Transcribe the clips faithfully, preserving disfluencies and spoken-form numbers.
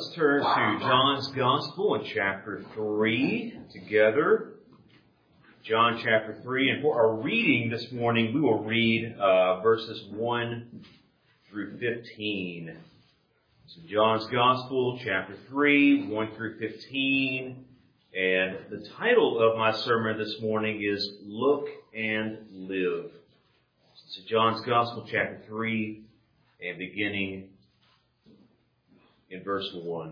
let's turn to John's Gospel in chapter three together. John chapter three. And for our reading this morning, we will read uh, verses one through fifteen. So John's Gospel, chapter three, one through fifteen. And the title of my sermon this morning is Look and Live. So John's Gospel, chapter three, and beginning in verse one.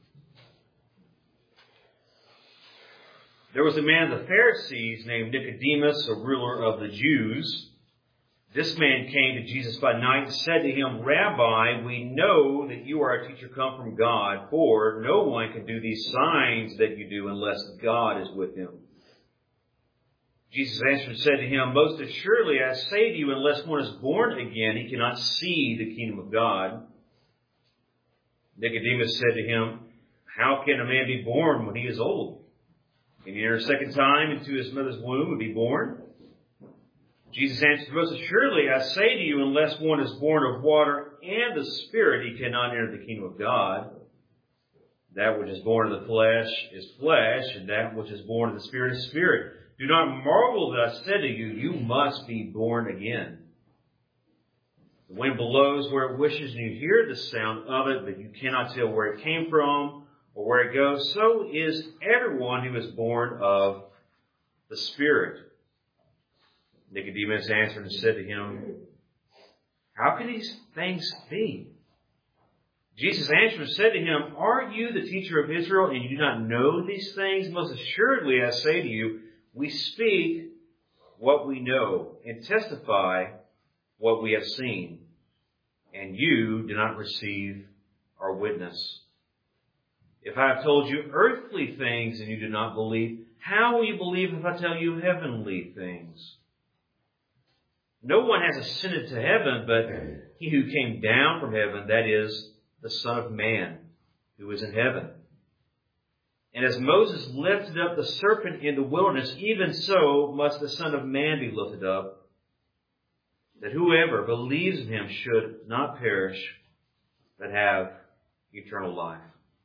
There was a man of the Pharisees named Nicodemus, a ruler of the Jews. This man came to Jesus by night and said to him, Rabbi, we know that you are a teacher come from God, for no one can do these signs that you do unless God is with him. Jesus answered and said to him, Most assuredly I say to you, unless one is born again, he cannot see the kingdom of God. Nicodemus said to him, How can a man be born when he is old? Can he enter a second time into his mother's womb and be born? Jesus answered, Most assuredly I say to you, unless one is born of water and the Spirit, he cannot enter the kingdom of God. That which is born of the flesh is flesh, and that which is born of the Spirit is spirit. Do not marvel that I said to you, you must be born again. The wind blows where it wishes, and you hear the sound of it, but you cannot tell where it came from or where it goes. So is everyone who is born of the Spirit. Nicodemus answered and said to him, How can these things be? Jesus answered and said to him, Are you the teacher of Israel, and you do not know these things? Most assuredly I say to you, we speak what we know and testify what we have seen, and you do not receive our witness. If I have told you earthly things and you do not believe, how will you believe if I tell you heavenly things? No one has ascended to heaven, but he who came down from heaven, that is, the Son of Man, who is in heaven. And as Moses lifted up the serpent in the wilderness, even so must the Son of Man be lifted up, that whoever believes in him should not perish, but have eternal life.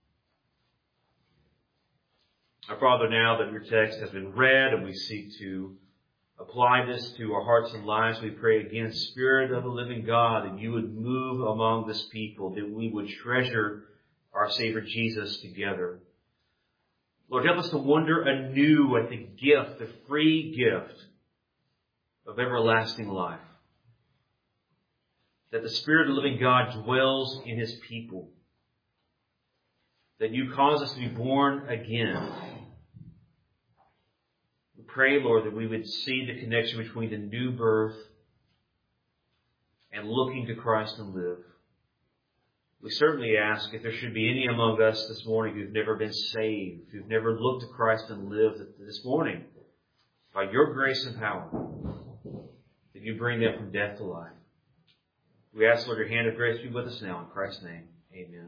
Our Father, now that your text has been read and we seek to apply this to our hearts and lives, we pray again, Spirit of the living God, that you would move among this people, that we would treasure our Savior Jesus together. Lord, help us to wonder anew at the gift, the free gift of everlasting life. That the Spirit of the living God dwells in His people. That you cause us to be born again. We pray, Lord, that we would see the connection between the new birth and looking to Christ and live. We certainly ask if there should be any among us this morning who've never been saved, who've never looked to Christ and lived this morning, by your grace and power, that you bring them from death to life. We ask, Lord, your hand of grace be with us now. In Christ's name, amen.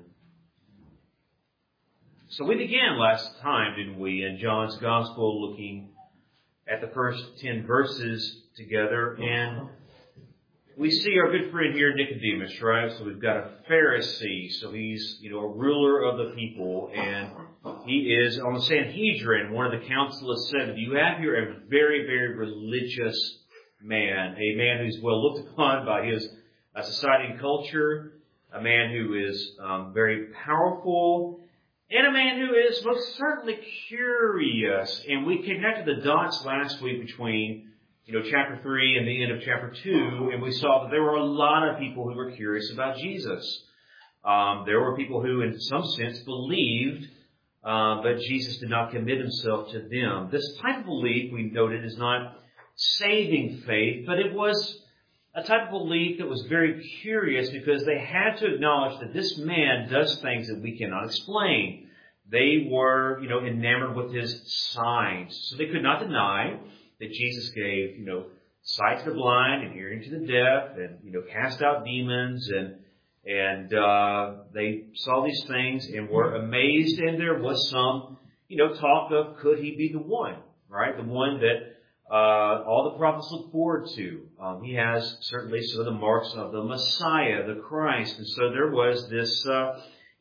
So we began last time, didn't we, in John's Gospel, looking at the first ten verses together, and we see our good friend here, Nicodemus, right? So we've got a Pharisee, so he's, you know, a ruler of the people, and he is on the Sanhedrin, one of the council of seventy. You have here a very, very religious man, a man who's well looked upon by his uh, society and culture, a man who is um, very powerful, and a man who is most certainly curious. And we connected the dots last week between You know, chapter three and the end of chapter two, and we saw that there were a lot of people who were curious about Jesus. Um, there were people who, in some sense, believed, uh, but Jesus did not commit himself to them. This type of belief, we noted, is not saving faith, but it was a type of belief that was very curious because they had to acknowledge that this man does things that we cannot explain. They were, you know, enamored with his signs, so they could not deny that Jesus gave, you know, sight to the blind and hearing to the deaf, and, you know, cast out demons, and and uh, they saw these things and were amazed. And there was some, you know, talk of, could he be the one, right? The one that uh, all the prophets look forward to. Um, he has certainly some of the marks of the Messiah, the Christ, and so there was this, uh,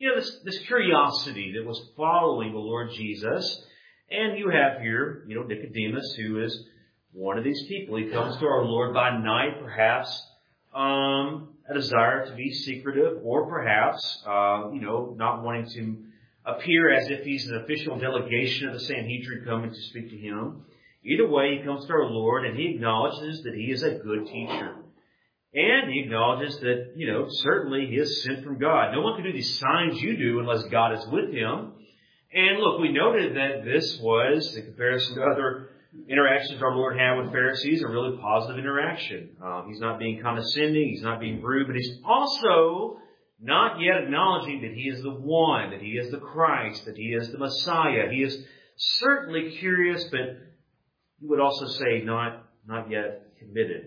you know, this, this curiosity that was following the Lord Jesus. And you have here, you know, Nicodemus, who is one of these people. He comes to our Lord by night, perhaps, um, a desire to be secretive, or perhaps, uh, you know, not wanting to appear as if he's an official delegation of the Sanhedrin coming to speak to him. Either way, he comes to our Lord and he acknowledges that he is a good teacher. And he acknowledges that, you know, certainly he is sent from God. No one can do these signs you do unless God is with him. And look, we noted that this was, in comparison to other interactions our Lord had with Pharisees, a really positive interaction. Um, he's not being condescending, he's not being rude, but he's also not yet acknowledging that he is the one, that he is the Christ, that he is the Messiah. He is certainly curious, but you would also say not, not yet committed.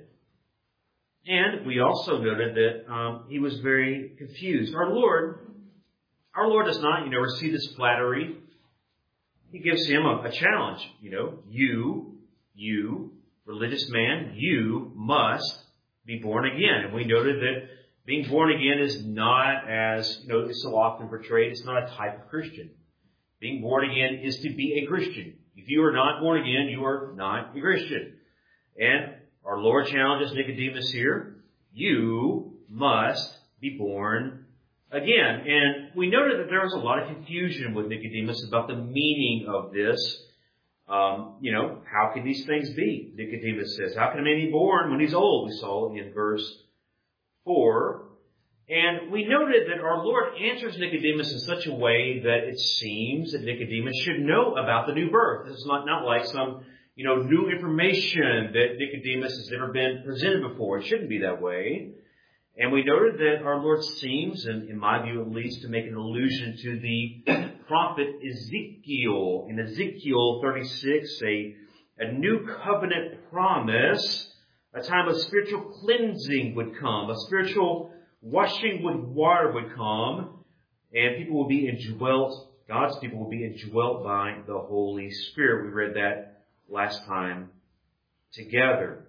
And we also noted that um, he was very confused. Our Lord, our Lord does not, you know, receive this flattery. He gives him a, a challenge. You know, you, you, religious man, you must be born again. And we noted that being born again is not, as you know, is so often portrayed, it's not a type of Christian. Being born again is to be a Christian. If you are not born again, you are not a Christian. And our Lord challenges Nicodemus here. You must be born again. And we noted that there was a lot of confusion with Nicodemus about the meaning of this. Um, you know, how can these things be? Nicodemus says, how can a man be born when he's old? We saw in verse four. And we noted that our Lord answers Nicodemus in such a way that it seems that Nicodemus should know about the new birth. This is not, not like some, you know, new information that Nicodemus has never been presented before. It shouldn't be that way. And we noted that our Lord seems, and in my view at least, to make an allusion to the prophet Ezekiel. In Ezekiel thirty-six, a, a new covenant promise, a time of spiritual cleansing would come, a spiritual washing with water would come, and people will be indwelt, God's people will be indwelt by the Holy Spirit. We read that last time together.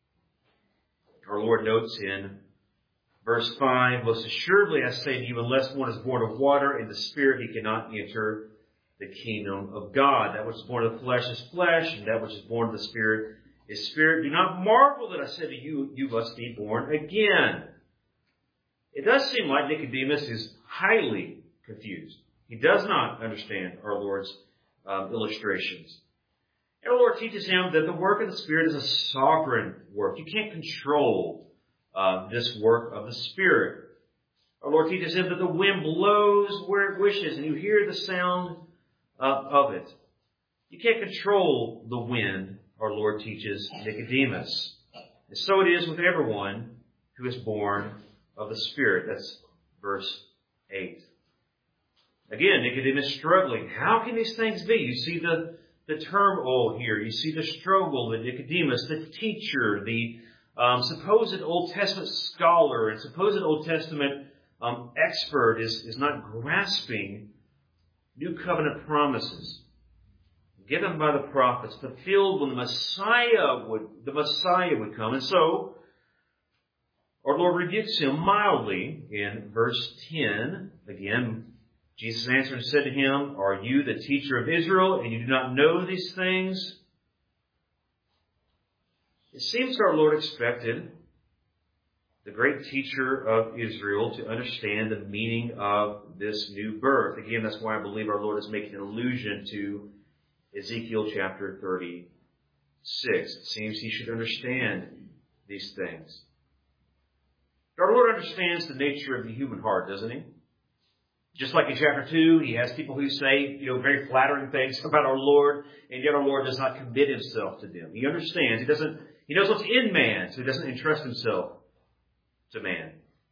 Our Lord notes in verse five, most assuredly I say to you, unless one is born of water and the Spirit, he cannot enter the kingdom of God. That which is born of the flesh is flesh, and that which is born of the Spirit is spirit. Do not marvel that I said to you, you must be born again. It does seem like Nicodemus is highly confused. He does not understand our Lord's um, illustrations. And our Lord teaches him that the work of the Spirit is a sovereign work. You can't control uh, this work of the Spirit. Our Lord teaches him that the wind blows where it wishes, and you hear the sound uh, of it. You can't control the wind, our Lord teaches Nicodemus. And so it is with everyone who is born of the Spirit. That's verse eight. Again, Nicodemus struggling. How can these things be? You see the, the turmoil here. You see the struggle that Nicodemus, the teacher, the um, supposed Old Testament scholar and supposed Old Testament um, expert is, is not grasping new covenant promises given by the prophets, fulfilled when the Messiah would the Messiah would come. And so our Lord rebukes him mildly in verse ten. Again, Jesus answered and said to him, are you the teacher of Israel, and you do not know these things? It seems our Lord expected the great teacher of Israel to understand the meaning of this new birth. Again, that's why I believe our Lord is making an allusion to Ezekiel chapter thirty-six. It seems he should understand these things. Our Lord understands the nature of the human heart, doesn't he? Just like in chapter two, he has people who say, you know, very flattering things about our Lord, and yet our Lord does not commit himself to them. He understands. He doesn't, he knows what's in man, so he doesn't entrust himself to man.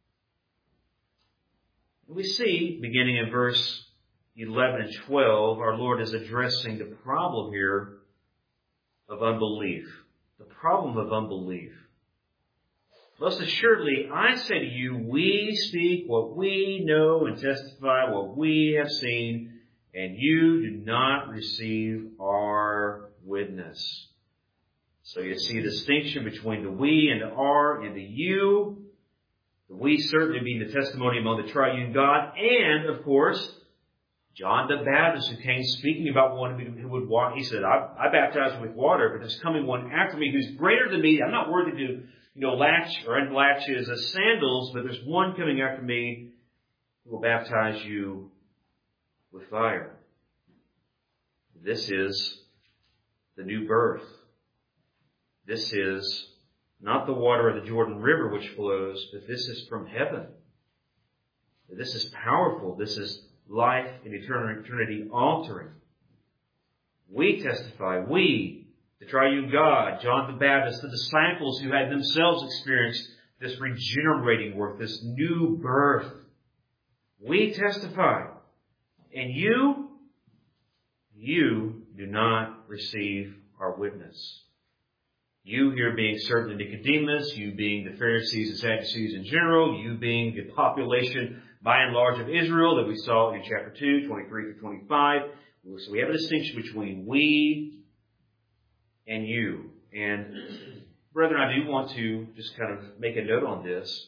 We see, beginning in verse eleven and twelve, our Lord is addressing the problem here of unbelief. The problem of unbelief. Most assuredly, I say to you, we speak what we know and testify what we have seen, and you do not receive our witness. So you see the distinction between the we and the our and the you. We certainly being the testimony among the triune God, and, of course, John the Baptist, who came speaking about one who would walk. He said, I, I baptize with water, but there's coming one after me who's greater than me. I'm not worthy to, you know, latch or unlatch his uh, sandals, but there's one coming after me who will baptize you with fire. This is the new birth. This is not the water of the Jordan River which flows, but this is from heaven. This is powerful. This is life and eternity altering. We testify, we, the triune God, John the Baptist, the disciples who had themselves experienced this regenerating work, this new birth. We testify. And you, you do not receive our witness. You here being certainly Nicodemus, you being the Pharisees and Sadducees in general, you being the population by and large of Israel that we saw in chapter two, twenty-three through twenty-five. So we have a distinction between we and you. And brethren, I do want to just kind of make a note on this.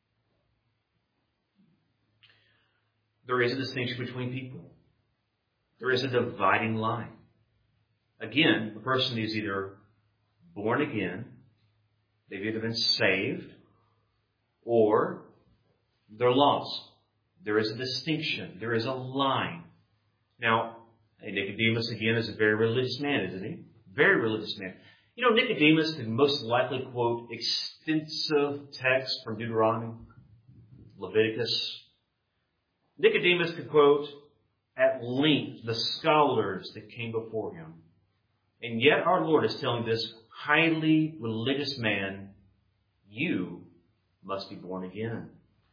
There is a distinction between people. There is a dividing line. Again, a person is either born again, they've either been saved, or they're lost. There is a distinction. There is a line. Now, Nicodemus, again, is a very religious man, isn't he? Very religious man. You know, Nicodemus could most likely quote extensive texts from Deuteronomy, Leviticus. Nicodemus could quote at length the scholars that came before him. And yet our Lord is telling this highly religious man, you must be born again.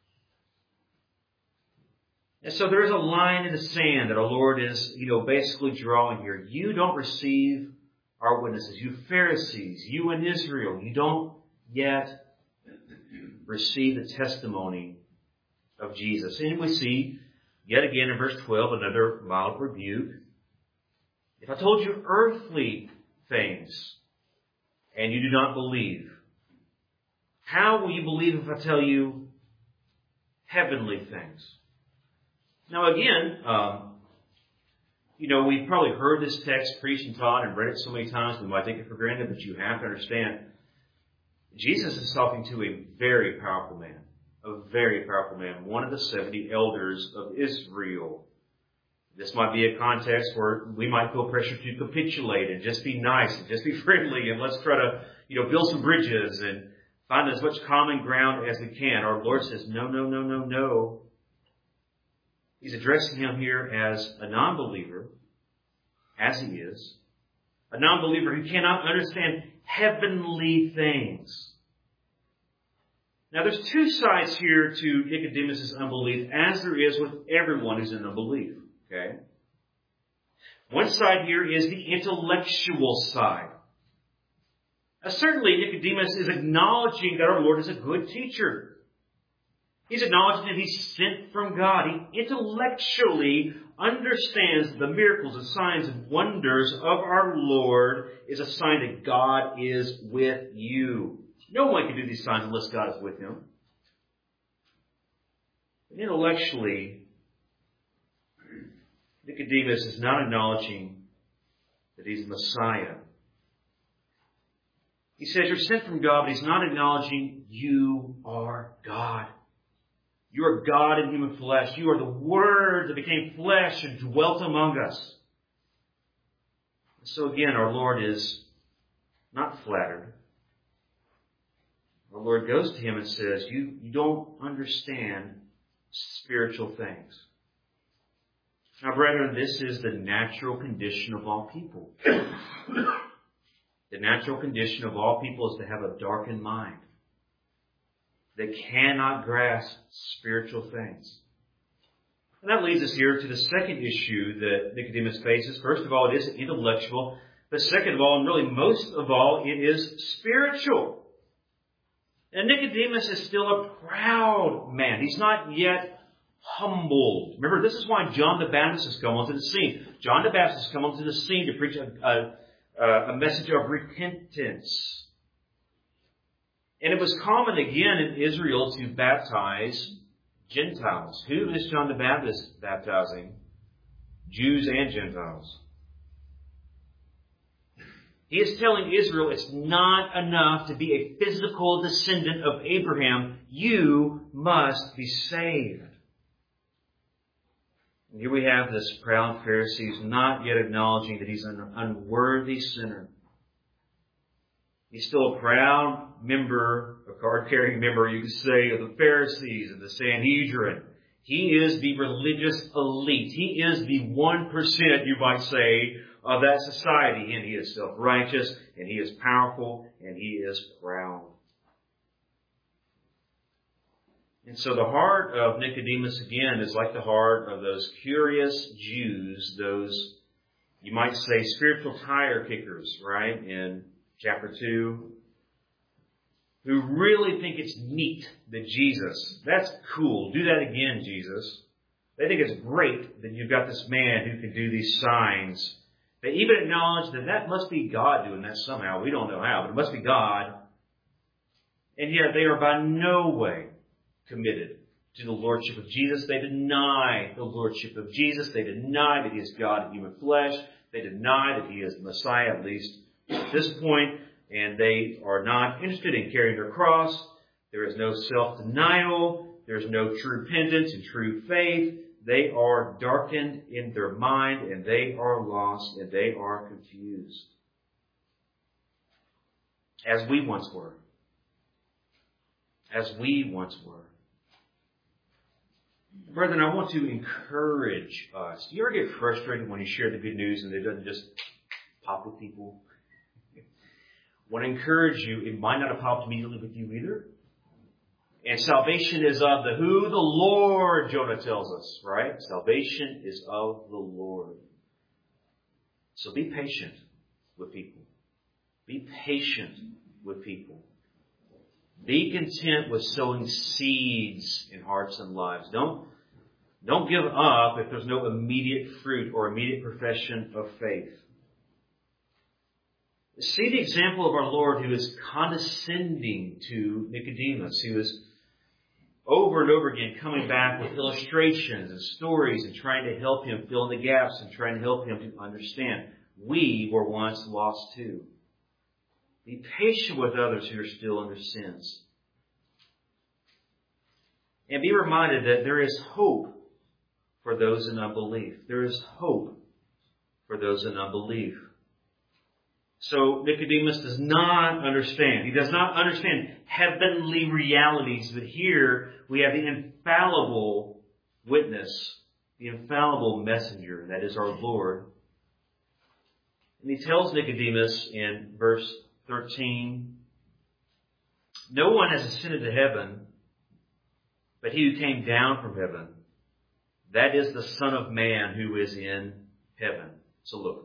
And so there is a line in the sand that our Lord is, you know, basically drawing here. You don't receive our witnesses. You Pharisees, you in Israel, you don't yet receive the testimony of Jesus. And we see, yet again in verse twelve, another mild rebuke. If I told you earthly things and you do not believe, how will you believe if I tell you heavenly things? Now again, um, you know, we've probably heard this text preached and taught and read it so many times we might take it for granted, but you have to understand, Jesus is talking to a very powerful man, a very powerful man, one of the seventy elders of Israel. This might be a context where we might feel pressure to capitulate and just be nice and just be friendly and let's try to, you know, build some bridges and find as much common ground as we can. Our Lord says, no, no, no, no, no. He's addressing him here as a non-believer, as he is, a non-believer who cannot understand heavenly things. Now, there's two sides here to Nicodemus' unbelief, as there is with everyone who's in unbelief. Okay? One side here is the intellectual side. Now, certainly, Nicodemus is acknowledging that our Lord is a good teacher. He's acknowledging that he's sent from God. He intellectually understands the miracles, the signs and wonders of our Lord is a sign that God is with you. No one can do these signs unless God is with him. But intellectually, Nicodemus is not acknowledging that he's the Messiah. He says you're sent from God, but he's not acknowledging you are God. You are God in human flesh. You are the Word that became flesh and dwelt among us. So again, our Lord is not flattered. Our Lord goes to him and says, you, you don't understand spiritual things. Now, brethren, this is the natural condition of all people. The natural condition of all people is to have a darkened mind that cannot grasp spiritual things. And that leads us here to the second issue that Nicodemus faces. First of all, it is intellectual. But second of all, and really most of all, it is spiritual. And Nicodemus is still a proud man. He's not yet humbled. Remember, this is why John the Baptist has come onto the scene. John the Baptist has come onto the scene to preach a, a, a message of repentance. And it was common again in Israel to baptize Gentiles. Who is John the Baptist baptizing? Jews and Gentiles. He is telling Israel it's not enough to be a physical descendant of Abraham. You must be saved. And here we have this proud Pharisee who's not yet acknowledging that he's an unworthy sinner. He's still a proud member, a card-carrying member, you could say, of the Pharisees and the Sanhedrin. He is the religious elite. He is the one percent, you might say, of that society. And he is self-righteous, and he is powerful, and he is proud. And so the heart of Nicodemus, again, is like the heart of those curious Jews, those, you might say, spiritual tire kickers, right, in chapter two, who really think it's neat that Jesus, that's cool, do that again, Jesus. They think it's great that you've got this man who can do these signs. They even acknowledge that that must be God doing that somehow. We don't know how, but it must be God. And yet they are by no way committed to the lordship of Jesus. They deny the lordship of Jesus. They deny that he is God in human flesh. They deny that he is the Messiah, at least at this point. And they are not interested in carrying their cross. There is no self-denial. There is no true repentance and true faith. They are darkened in their mind, and they are lost, and they are confused. As we once were. As we once were. Brethren, I want to encourage us. Do you ever get frustrated when you share the good news and it doesn't just pop with people? I want to encourage you, it might not have popped immediately with you either. And salvation is of the who? The Lord, Jonah tells us, right? Salvation is of the Lord. So be patient with people. Be patient with people. Be content with sowing seeds in hearts and lives. Don't, don't give up if there's no immediate fruit or immediate profession of faith. See the example of our Lord who is condescending to Nicodemus, who is over and over again coming back with illustrations and stories and trying to help him fill in the gaps and trying to help him to understand. We were once lost too. Be patient with others who are still under sins. And be reminded that there is hope for those in unbelief. There is hope for those in unbelief. So Nicodemus does not understand. He does not understand heavenly realities. But here we have the infallible witness, the infallible messenger, that is our Lord. And he tells Nicodemus in verse thirteen, no one has ascended to heaven, but he who came down from heaven, that is the Son of Man who is in heaven. So look.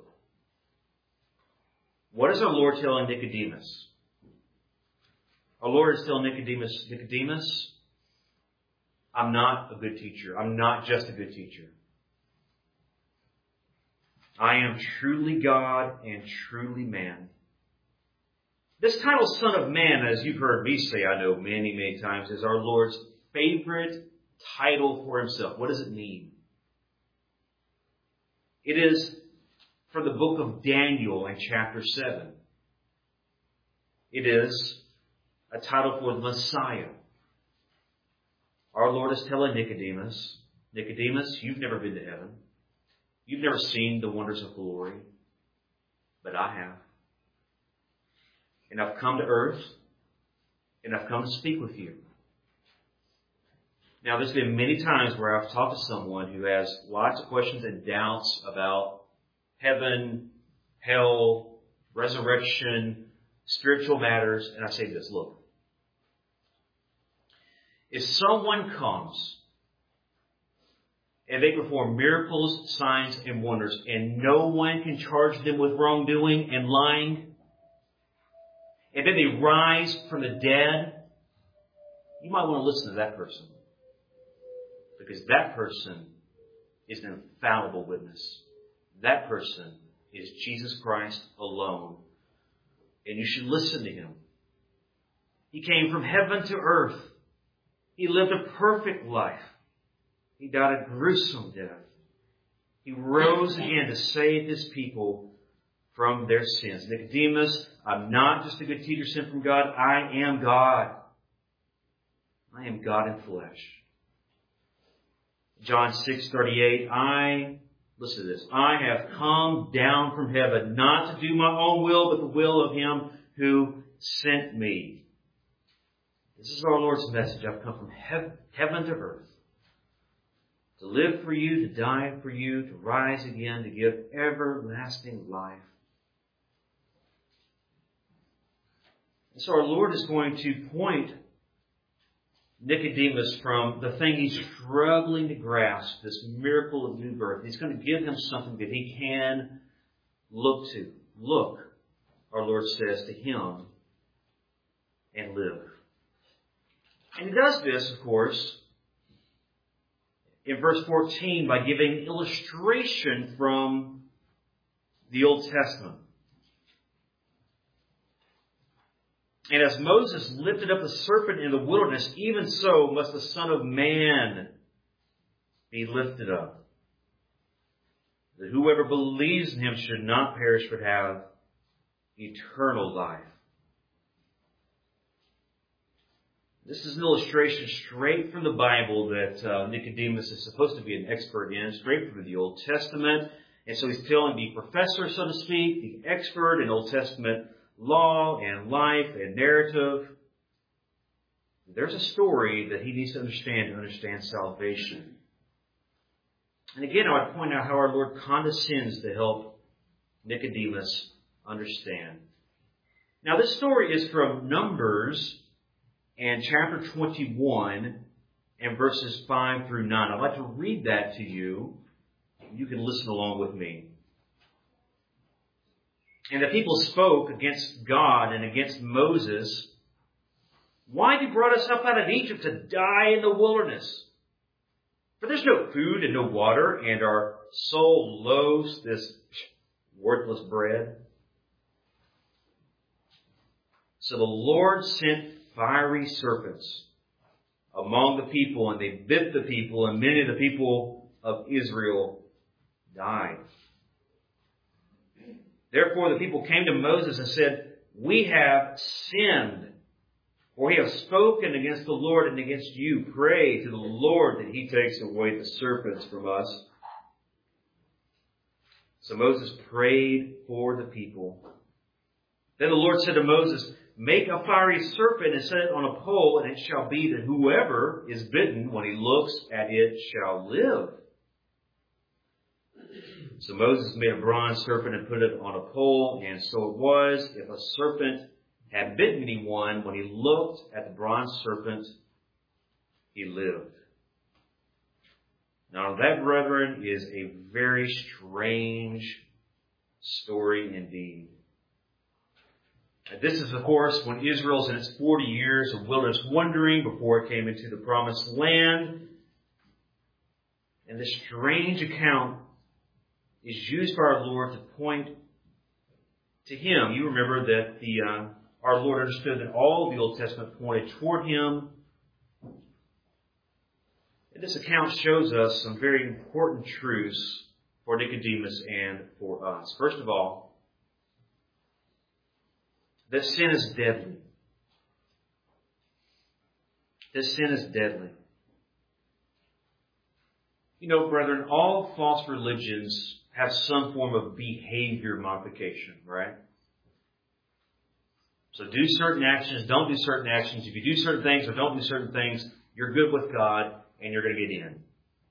What is our Lord telling Nicodemus? Our Lord is telling Nicodemus, Nicodemus, I'm not a good teacher. I'm not just a good teacher. I am truly God and truly man. This title, Son of Man, as you've heard me say, I know many, many times, is our Lord's favorite title for himself. What does it mean? It is from the book of Daniel in chapter seven. It is a title for the Messiah. Our Lord is telling Nicodemus, Nicodemus, you've never been to heaven. You've never seen the wonders of glory. But I have. And I've come to earth, and I've come to speak with you. Now, there's been many times where I've talked to someone who has lots of questions and doubts about heaven, hell, resurrection, spiritual matters. And I say this, look. If someone comes and they perform miracles, signs, and wonders, and no one can charge them with wrongdoing and lying, and then they rise from the dead, you might want to listen to that person. Because that person is an infallible witness. That person is Jesus Christ alone. And you should listen to him. He came from heaven to earth. He lived a perfect life. He died a gruesome death. He rose again to save His people from their sins. Nicodemus, I'm not just a good teacher sent from God. I am God. I am God in flesh. John six thirty-eight, I, listen to this, I have come down from heaven not to do my own will, but the will of Him who sent me. This is our Lord's message. I've come from heaven, heaven to earth to live for you, to die for you, to rise again, to give everlasting life. And so our Lord is going to point Nicodemus from the thing he's struggling to grasp, this miracle of new birth. He's going to give him something that he can look to. Look, our Lord says to him, and live. And He does this, of course, in verse fourteen by giving illustration from the Old Testament. And as Moses lifted up the serpent in the wilderness, even so must the Son of Man be lifted up, that whoever believes in Him should not perish but have eternal life. This is an illustration straight from the Bible that uh, Nicodemus is supposed to be an expert in, straight from the Old Testament. And so he's telling the professor, so to speak, the expert in Old Testament law and life and narrative. There's a story that he needs to understand to understand salvation. And again, I would point out how our Lord condescends to help Nicodemus understand. Now, this story is from Numbers and chapter twenty-one and verses five through nine. I'd like to read that to you. You can listen along with me. And the people spoke against God and against Moses. Why have you brought us up out of Egypt to die in the wilderness? For there's no food and no water, and our soul loathes this worthless bread. So the Lord sent fiery serpents among the people, and they bit the people, and many of the people of Israel died. Therefore the people came to Moses and said, we have sinned, for we have spoken against the Lord and against you. Pray to the Lord that He takes away the serpents from us. So Moses prayed for the people. Then the Lord said to Moses, make a fiery serpent and set it on a pole, and it shall be that whoever is bitten, when he looks at it, shall live. So Moses made a bronze serpent and put it on a pole, and so it was, if a serpent had bitten anyone, when he looked at the bronze serpent, he lived. Now that, brethren, is a very strange story indeed. This is, of course, when Israel's in its forty years of wilderness wandering before it came into the promised land. And this strange account is used by our Lord to point to Him. You remember that the uh, our Lord understood that all of the Old Testament pointed toward Him. And this account shows us some very important truths for Nicodemus and for us. First of all, that sin is deadly. This sin is deadly. You know, brethren, all false religions have some form of behavior modification, right? So do certain actions, don't do certain actions. If you do certain things or don't do certain things, you're good with God and you're going to get in.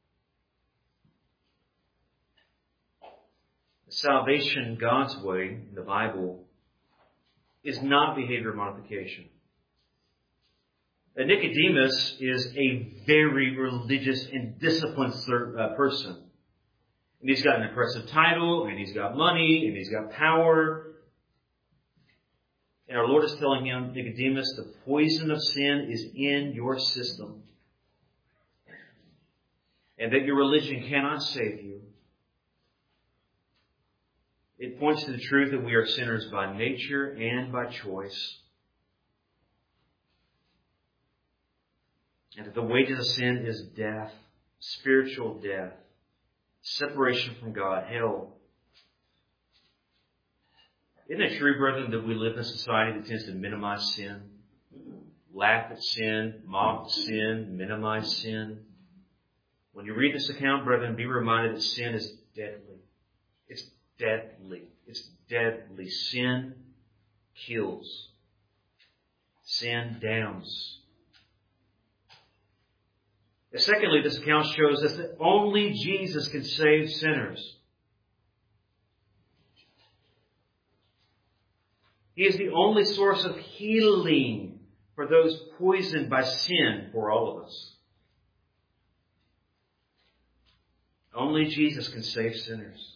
Salvation God's way in the Bible is not behavior modification. And Nicodemus is a very religious and disciplined person. And he's got an impressive title, and he's got money, and he's got power. And our Lord is telling him, Nicodemus, the poison of sin is in your system. And that your religion cannot save you. It points to the truth that we are sinners by nature and by choice. And that the wages of sin is death, spiritual death, separation from God, hell. Isn't it true, brethren, that we live in a society that tends to minimize sin? Laugh at sin, mock sin, minimize sin. When you read this account, brethren, be reminded that sin is deadly. It's deadly. It's deadly. Sin kills. Sin damns. And secondly, this account shows us that only Jesus can save sinners. He is the only source of healing for those poisoned by sin for all of us. Only Jesus can save sinners.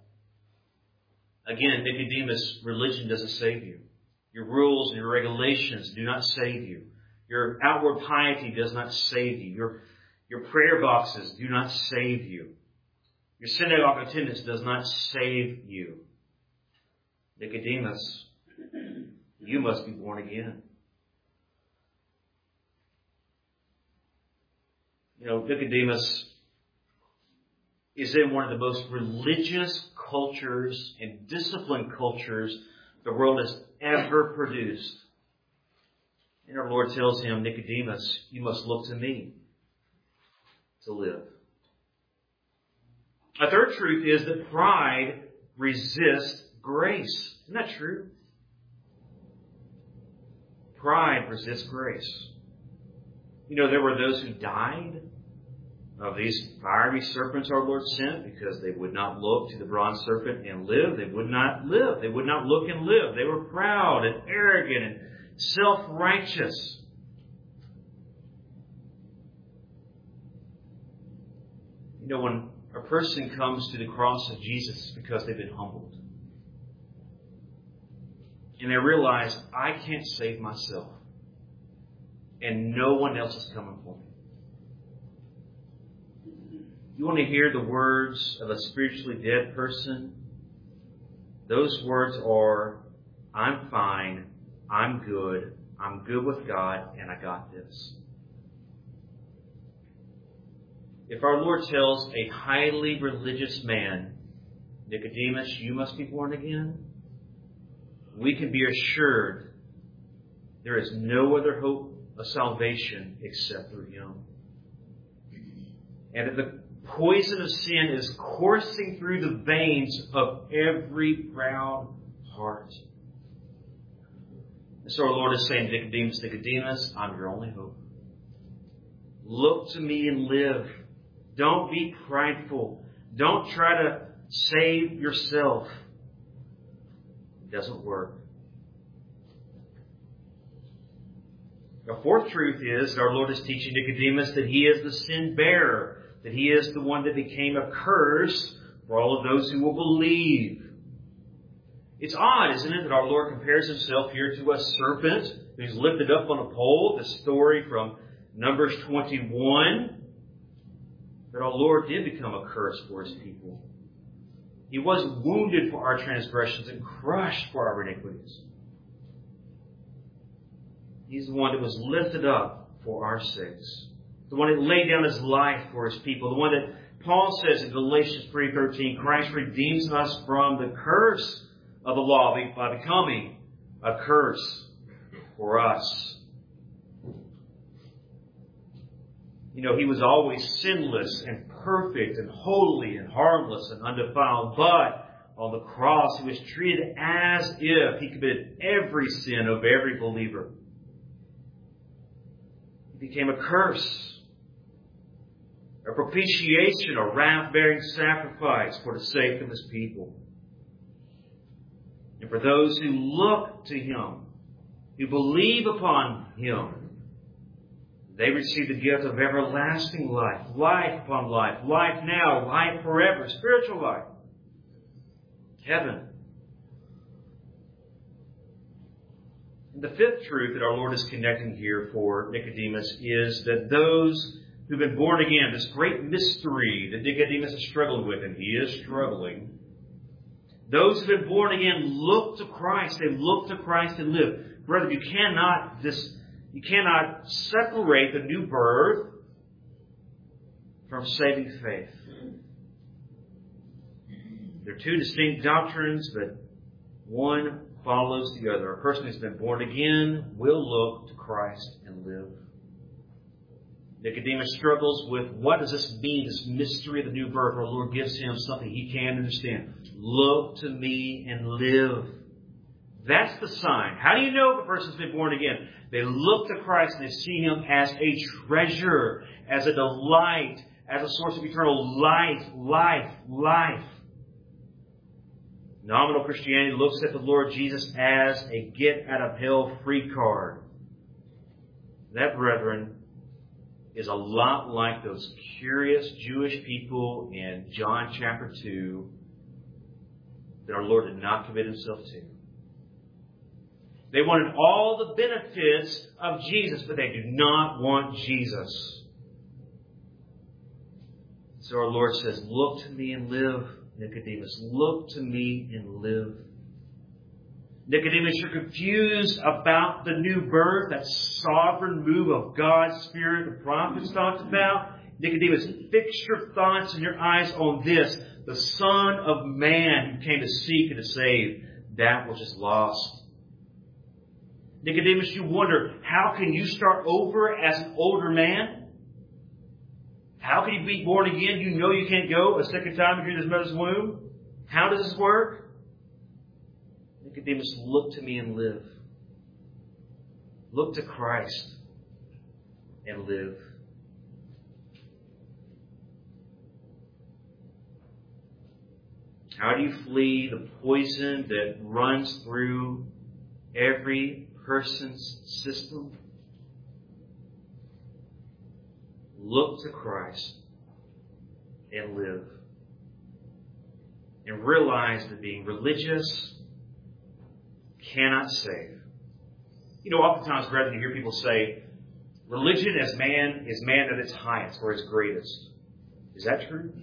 Again, Nicodemus, religion doesn't save you. Your rules and your regulations do not save you. Your outward piety does not save you. Your, your prayer boxes do not save you. Your synagogue attendance does not save you. Nicodemus, you must be born again. You know, Nicodemus is in one of the most religious cultures and disciplined cultures the world has ever produced. And our Lord tells him, Nicodemus, you must look to me to live. A third truth is that pride resists grace. Isn't that true? Pride resists grace. You know, there were those who died of these fiery serpents our Lord sent because they would not look to the bronze serpent and live. They would not live. They would not look and live. They were proud and arrogant and self-righteous. You know, when a person comes to the cross of Jesus, it's because they've been humbled. And they realize, I can't save myself. And no one else is coming for me. You want to hear the words of a spiritually dead person? Those words are, I'm fine, I'm good, I'm good with God, and I got this. If our Lord tells a highly religious man, Nicodemus, you must be born again, we can be assured there is no other hope of salvation except through Him. And that the poison of sin is coursing through the veins of every proud heart. And so our Lord is saying, Nicodemus, Nicodemus, I'm your only hope. Look to me and live. Don't be prideful. Don't try to save yourself. It doesn't work. The fourth truth is that our Lord is teaching Nicodemus that he is the sin bearer, that he is the one that became a curse for all of those who will believe. It's odd, isn't it, that our Lord compares himself here to a serpent who's lifted up on a pole. The story from Numbers twenty-one. That our Lord did become a curse for His people. He was wounded for our transgressions and crushed for our iniquities. He's the one that was lifted up for our sakes. The one that laid down His life for His people. The one that Paul says in Galatians three thirteen, Christ redeems us from the curse of the law by becoming a curse for us. You know, He was always sinless and perfect and holy and harmless and undefiled. But on the cross, He was treated as if He committed every sin of every believer. He became a curse, a propitiation, a wrath-bearing sacrifice for the sake of His people. And for those who look to Him, who believe upon Him, they receive the gift of everlasting life, life upon life, life now, life forever, spiritual life, heaven. And the fifth truth that our Lord is connecting here for Nicodemus is that those who've been born again, this great mystery that Nicodemus has struggled with, and he is struggling, those who've been born again look to Christ. They look to Christ and live. Brother, you cannot just You cannot separate the new birth from saving faith. They're two distinct doctrines, but one follows the other. A person who's been born again will look to Christ and live. Nicodemus struggles with, what does this mean, this mystery of the new birth? Our Lord gives him something he can understand. Look to me and live. That's the sign. How do you know if a person's been born again? They look to Christ and they see Him as a treasure, as a delight, as a source of eternal life, life, life. Nominal Christianity looks at the Lord Jesus as a get-out-of-hell-free card. That, brethren, is a lot like those curious Jewish people in John chapter two that our Lord did not commit Himself to. They wanted all the benefits of Jesus, but they do not want Jesus. So our Lord says, look to me and live, Nicodemus. Look to me and live. Nicodemus, you're confused about the new birth, that sovereign move of God's Spirit the prophets talked about. Nicodemus, fix your thoughts and your eyes on this, the Son of Man who came to seek and to save that which is lost. Nicodemus, you wonder, how can you start over as an older man? How can you be born again? You know you can't go a second time if you're in his mother's womb. How does this work? Nicodemus, look to me and live. Look to Christ and live. How do you flee the poison that runs through every person's system? Look to Christ and live. And realize that being religious cannot save. You know, oftentimes, brethren, you hear people say, religion as man is man at its highest or its greatest. Is that true?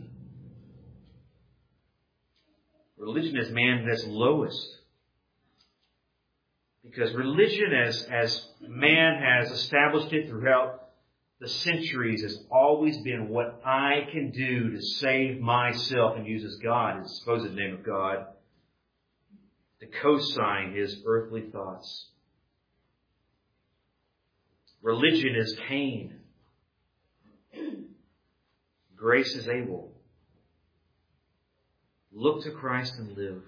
Religion is man at its lowest. Because religion, as, as man has established it throughout the centuries, has always been what I can do to save myself and uses God, His supposed name of God, to co-sign his earthly thoughts. Religion is Cain. Grace is Abel. Look to Christ and live.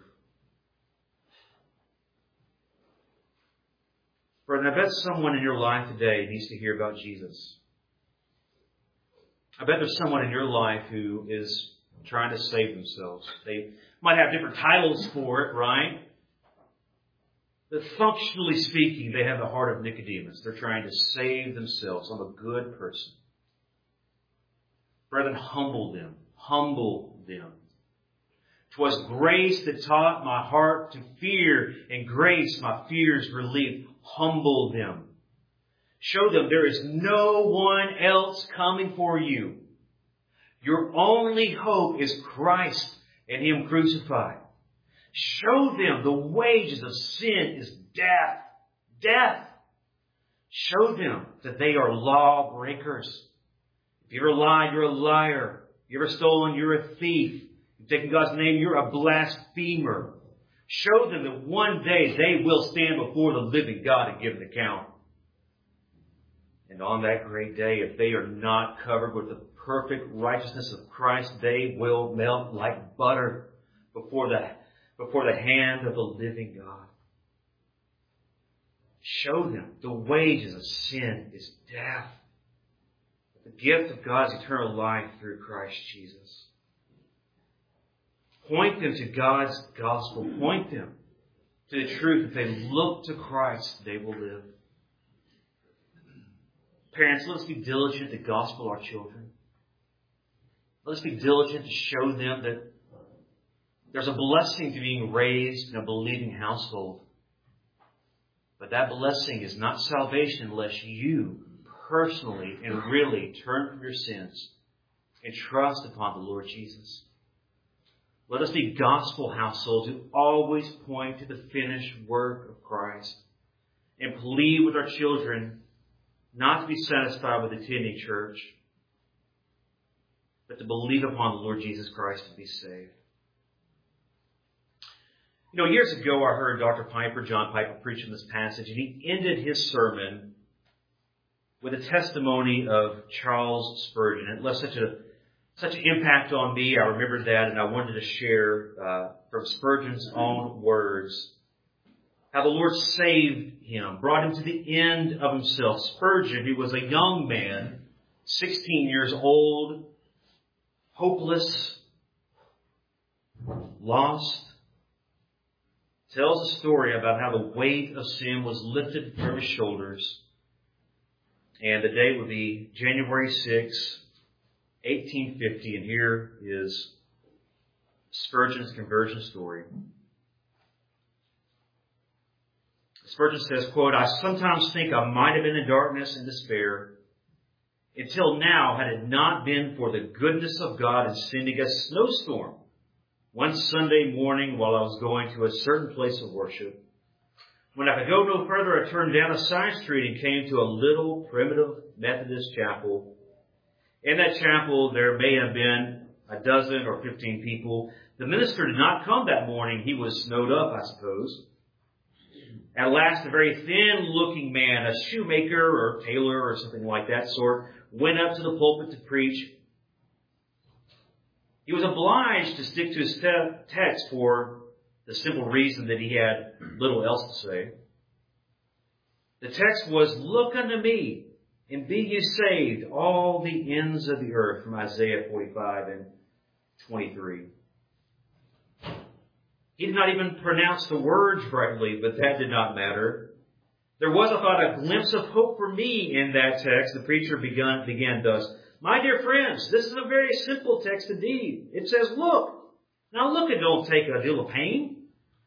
Brethren, I bet someone in your life today needs to hear about Jesus. I bet there's someone in your life who is trying to save themselves. They might have different titles for it, right? But functionally speaking, they have the heart of Nicodemus. They're trying to save themselves. I'm a good person. Brethren, humble them. Humble them. 'Twas grace that taught my heart to fear, and grace my fears relieved. Humble them. Show them there is no one else coming for you. Your only hope is Christ and Him crucified. Show them the wages of sin is death. Death. Show them that they are lawbreakers. If you ever lied, you're a liar. If you ever stolen, you're a thief. If you've taken God's name, you're a blasphemer. Show them that one day they will stand before the living God and give an account. And on that great day, if they are not covered with the perfect righteousness of Christ, they will melt like butter before the, before the hand of the living God. Show them the wages of sin is death. The gift of God's eternal life through Christ Jesus. Point them to God's gospel. Point them to the truth. If they look to Christ, they will live. Parents, let's be diligent to gospel our children. Let's be diligent to show them that there's a blessing to being raised in a believing household. But that blessing is not salvation unless you personally and really turn from your sins and trust upon the Lord Jesus. Let us be gospel households who always point to the finished work of Christ and plead with our children not to be satisfied with attending church, but to believe upon the Lord Jesus Christ and be saved. You know, years ago I heard Doctor Piper, John Piper, preach on this passage, and he ended his sermon with a testimony of Charles Spurgeon. It left such a such an impact on me. I remembered that, and I wanted to share uh, from Spurgeon's own words how the Lord saved him, brought him to the end of himself. Spurgeon, who was a young man, sixteen years old, hopeless, lost, tells a story about how the weight of sin was lifted from his shoulders. And the date would be January sixth, eighteen fifty. And here is Spurgeon's conversion story. Spurgeon says, quote, "I sometimes think I might have been in darkness and despair until now had it not been for the goodness of God in sending a snowstorm one Sunday morning while I was going to a certain place of worship. When I could go no further, I turned down a side street and came to a little primitive Methodist chapel. In that chapel, there may have been a dozen or fifteen people. The minister did not come that morning. He was snowed up, I suppose. At last, a very thin-looking man, a shoemaker or tailor or something like that sort, went up to the pulpit to preach. He was obliged to stick to his te- text for the simple reason that he had little else to say. The text was, 'Look unto me, and be ye saved, all the ends of the earth,' from Isaiah forty-five and twenty-three. He did not even pronounce the words rightly, but that did not matter. There was, I thought, a glimpse of hope for me in that text. The preacher began, began thus, 'My dear friends, this is a very simple text indeed. It says, look. Now look, it don't take a deal of pain.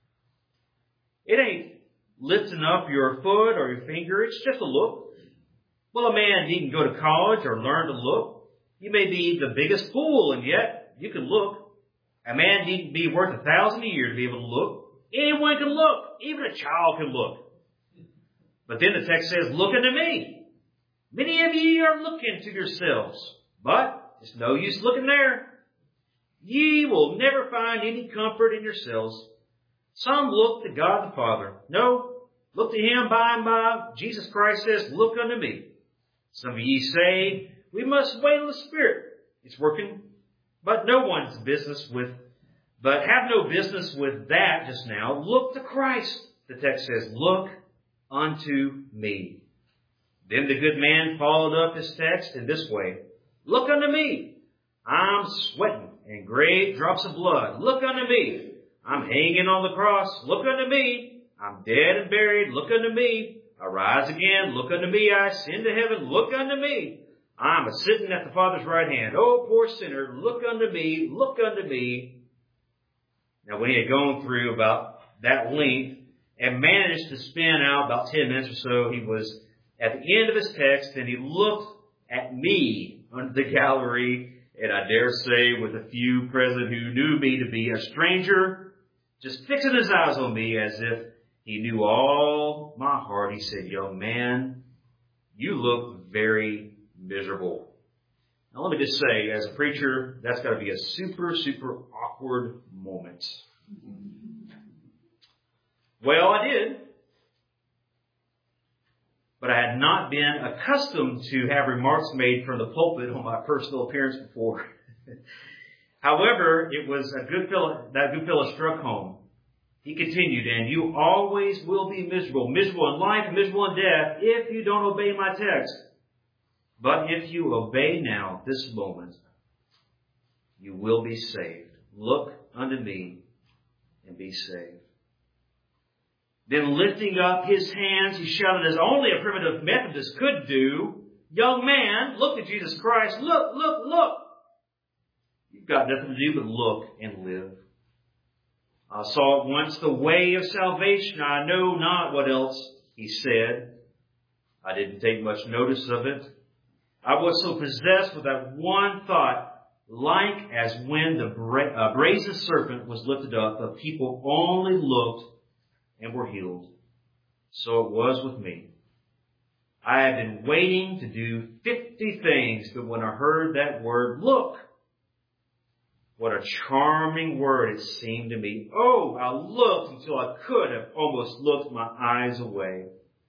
It ain't lifting up your foot or your finger. It's just a look. Well, a man needn't go to college or learn to look. You may be the biggest fool, and yet you can look. A man needn't be worth a thousand a year to be able to look. Anyone can look. Even a child can look. But then the text says, look unto me. Many of ye are looking to yourselves, but it's no use looking there. Ye will never find any comfort in yourselves. Some look to God the Father. No, look to Him by and by. Jesus Christ says, look unto me. Some of ye say, we must wait on the Spirit. It's working. But no one's business with, but have no business with that just now. Look to Christ. The text says, look unto me. Then the good man followed up his text in this way. Look unto me. I'm sweating and great drops of blood. Look unto me. I'm hanging on the cross. Look unto me. I'm dead and buried. Look unto me. I rise again. Look unto me. I ascend to heaven. Look unto me. I'm a sitting at the Father's right hand. Oh, poor sinner, look unto me, look unto me. Now, when he had gone through about that length and managed to spin out about ten minutes or so, he was at the end of his text, and he looked at me under the gallery, and I dare say with a few present who knew me to be a stranger, just fixing his eyes on me as if he knew all my heart. He said, young man, you look very miserable. Now let me just say, as a preacher, that's got to be a super, super awkward moment. Well, I did. But I had not been accustomed to have remarks made from the pulpit on my personal appearance before. However, it was a good fellow, that good fellow struck home. He continued, and you always will be miserable, miserable in life, miserable in death, if you don't obey my text. But if you obey now, this moment, you will be saved. Look unto me and be saved. Then lifting up his hands, he shouted as only a primitive Methodist could do, young man, look at Jesus Christ. Look, look, look. You've got nothing to do but look and live. I saw at once the way of salvation. I know not what else, he said. I didn't take much notice of it. I was so possessed with that one thought, like as when the bra- uh, brazen serpent was lifted up, the people only looked and were healed. So it was with me. I had been waiting to do fifty things, but when I heard that word, look, what a charming word it seemed to me. Oh, I looked until I could have almost looked my eyes away.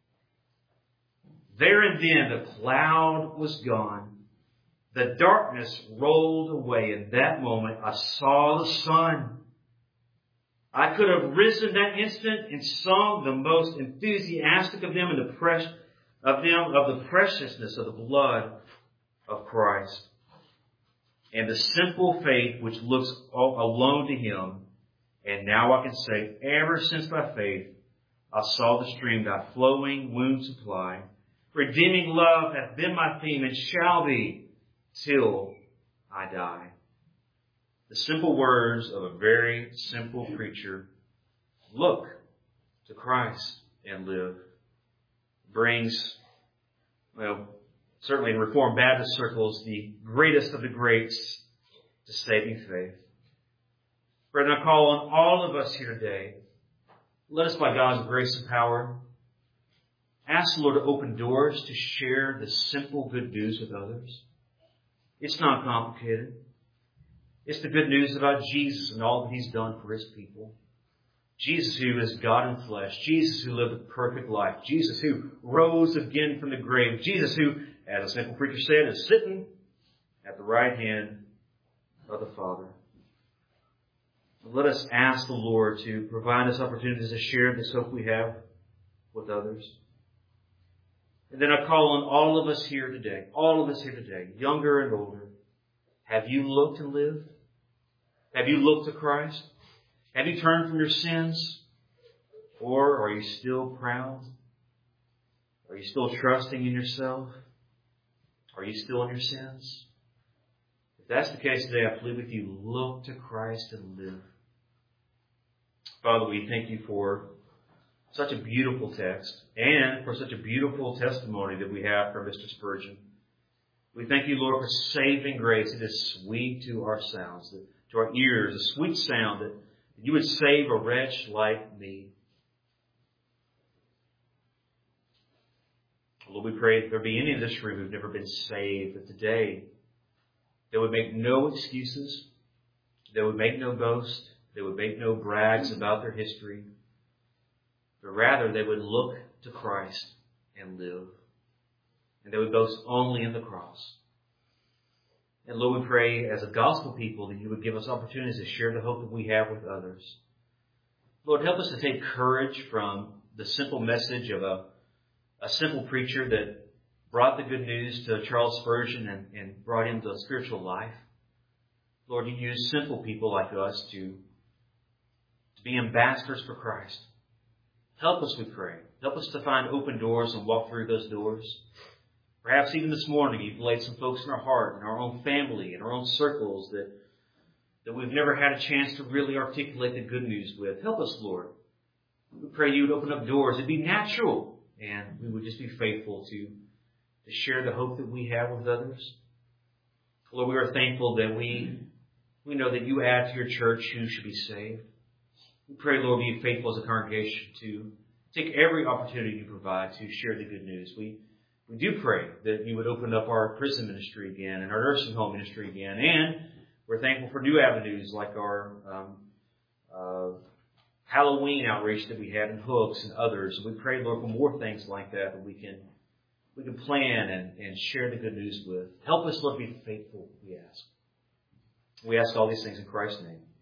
There and then the cloud was gone. The darkness rolled away. In that moment, I saw the sun. I could have risen that instant and sung the most enthusiastic of them in the press of them of the preciousness of the blood of Christ, and the simple faith which looks alone to Him. And now I can say, ever since by faith I saw the stream thy flowing womb supply, redeeming love hath been my theme and shall be till I die. The simple words of a very simple preacher, look to Christ and live, brings, well, certainly in Reformed Baptist circles, the greatest of the greats to saving faith. Brethren, I call on all of us here today, let us by God's grace and power ask the Lord to open doors to share the simple good news with others. It's not complicated. It's the good news about Jesus and all that He's done for His people. Jesus who is God in flesh. Jesus who lived a perfect life. Jesus who rose again from the grave. Jesus who, as a simple preacher said, is sitting at the right hand of the Father. Let us ask the Lord to provide us opportunities to share this hope we have with others. And then I call on all of us here today, all of us here today, younger and older. Have you looked and lived? Have you looked to Christ? Have you turned from your sins? Or are you still proud? Are you still trusting in yourself? Are you still in your sins? If that's the case today, I plead with you, look to Christ and live. Father, we thank you for such a beautiful text and for such a beautiful testimony that we have from Mister Spurgeon. We thank you, Lord, for saving grace. It is sweet to our sounds, to our ears, a sweet sound that you would save a wretch like me. Lord, we pray if there be any in this room who've never been saved, that today they would make no excuses, they would make no boast, they would make no brags about their history, but rather they would look to Christ and live. And they would boast only in the cross. And Lord, we pray as a gospel people that you would give us opportunities to share the hope that we have with others. Lord, help us to take courage from the simple message of a, a simple preacher that brought the good news to Charles Spurgeon and, and brought him to a spiritual life. Lord, you use simple people like us to, to be ambassadors for Christ. Help us, we pray. Help us to find open doors and walk through those doors. Perhaps even this morning you've laid some folks in our heart, in our own family, in our own circles that, that we've never had a chance to really articulate the good news with. Help us, Lord. We pray you would open up doors. It'd be natural, and we would just be faithful to, to share the hope that we have with others. Lord, we are thankful that we, we know that you add to your church who should be saved. We pray, Lord, be faithful as a congregation to take every opportunity you provide to share the good news. We We do pray that you would open up our prison ministry again and our nursing home ministry again. And we're thankful for new avenues like our um, uh, Halloween outreach that we had in Hooks and others. We pray, Lord, for more things like that that we can we can plan and, and share the good news with. Help us, Lord, be faithful, we ask. We ask all these things in Christ's name.